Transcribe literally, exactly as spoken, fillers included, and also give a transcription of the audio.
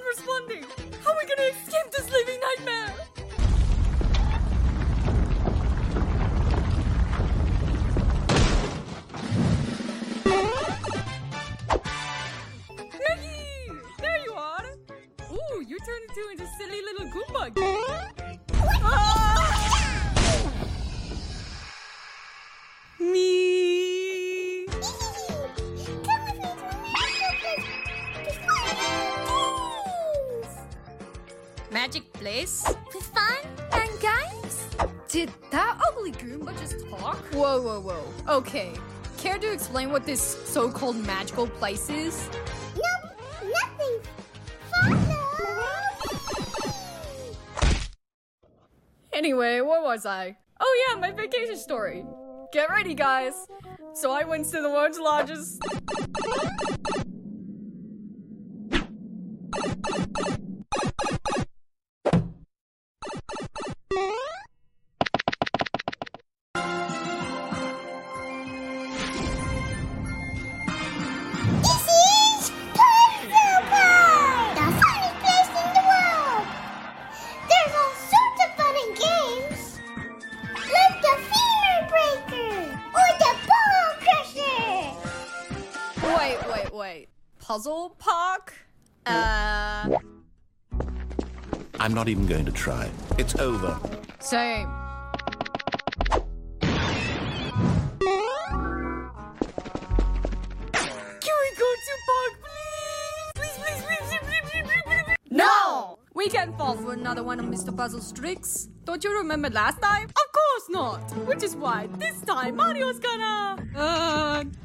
responding. How are we gonna escape this living nightmare? Maggie! There you are! Ooh, you turned into a silly little Goomba again. Ah! Me! Come with me to a magical place to find games! Magic place? For fun and games? Did that ugly Goomba just talk? Whoa, whoa, whoa. Okay. Care to explain what this so-called magical place is? Nope, nothing. Follow! Anyway, where was I? Oh yeah, my vacation story. Get ready, guys. So I went to the world's largest... This is Puzzle Park! The funnest place in the world! There's all sorts of fun and games! Like the Femur Breaker! Or the Ball Crusher! Wait, wait, wait. Puzzle Park? Uh... I'm not even going to try. It's over. Same. Can we go to park, please? Please, please, please, please, please, please, please, please. No! We can't fall for another one of Mister Puzzle's tricks. Don't you remember last time? Of course not! Which is why this time Mario's gonna... Uh...